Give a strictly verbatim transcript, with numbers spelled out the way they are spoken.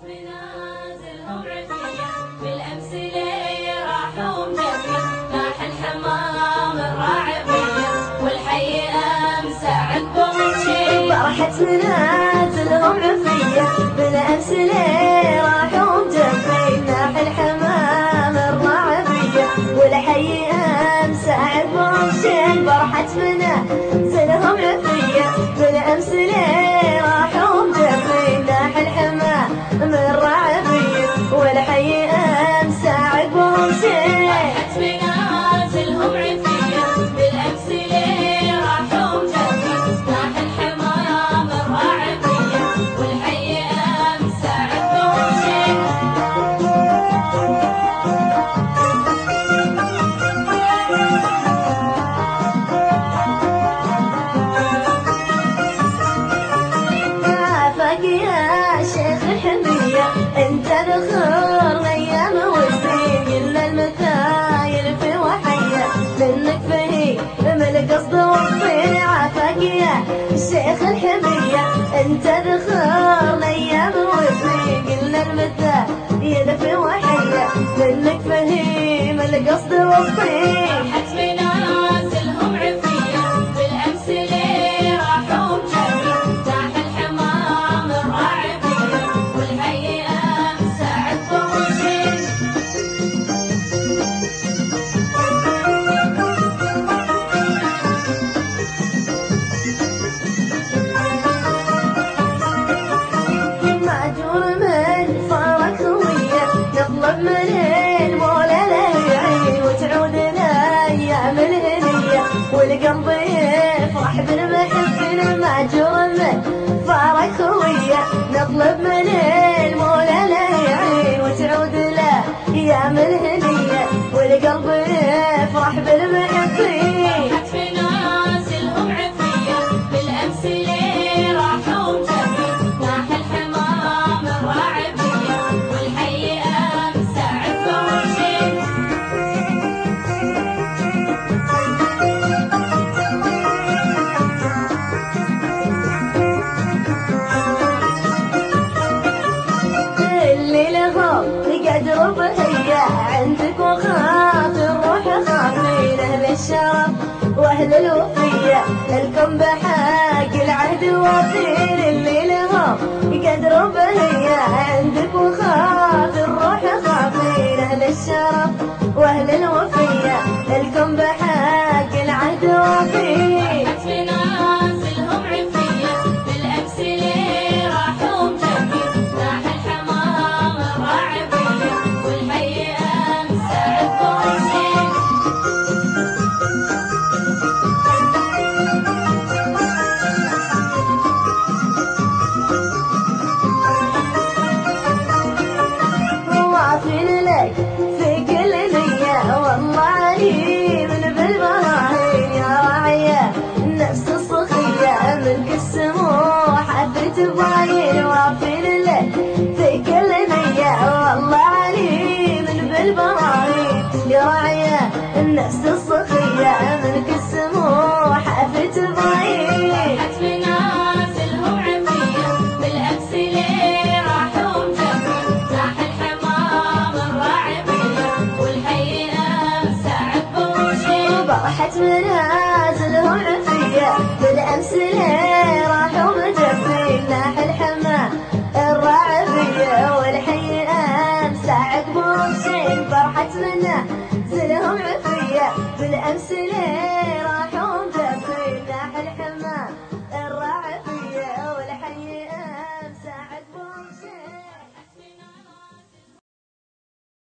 منازلهم عفية بالأمس لي راحوا مجفية ناح الحمام الراعبية والحي أمس عقبهم شي فرحت منازلهم عفية بالأمس لي راحوا مجفية ناح الحمام الراعبية والحي أمس عقبهم شي فرحت منازلهم عفية بالأمس لي راحوا مجفية ناح الحمام الراعبية والحي أمس عقبهم شي فرحت منازلهم عفية بالأمس لي راحوا مجفية ناح الحمام الراعبية والحي أمس عقبهم شي عافاك يا شيخ الحمية انت ذخر ايام وسنين الا المثايل في وحية منك فهي من القصد والطين عافاك يا شيخ الحمية انت ذخر ايام وسنين الا المثايل في وحية منك فهي من القصد والطين فرحت منازلهم عفية بالأمس لي راحوا مجفية ناح الحمام الراعبية والحي أمس عقبهم شي معجور من فارق خوية نطلب من المولى لا يعين وتعود الايام الهنية والقلب يفرح بالمحبين معجور من فارق خوية نطلب من المولى لا يعين وتعود الايام الهنية والقلب يفرح بالمحبين فرحت منازلهم عفية بالأمس لي راحوا مجفية ناح الحمام الراعبية والحي أمس عقبهم شي اللي لهم يقدروا بهيا عندك وخاطر روح خاطرين اهل الشرف واهل الوفية الكم بحق العهد وفين اللي لهم يقدروا بهيا عندك وخاطر روح خاطرين اهل الشرف واهل الوفية الكم بحق العهد وفين فرحت منازلهم عفية بالأمس لي راحوا مجفية ناح الحمام الراعبية والحي أمس عقبهم شي واعفين لك في كل نية والله عليم بالبراهين يا راعية النفس الصخية ملك السموح تباين واعفين لك في كل نية والله عليم بالبراهين يا راعية النفس الصخية ملك السموح تباين فرحت منازلهم عفية بالأمس لي راحوا مجفية ناح الحمام الراعبية والحي أمس عقبهم شي فرحت منازلهم عفية بالأمس لي راحوا مجفين ناح الحمام الراعبية والحي أمس عقبهم شين فرحت منازلهم عفية بالأمس لي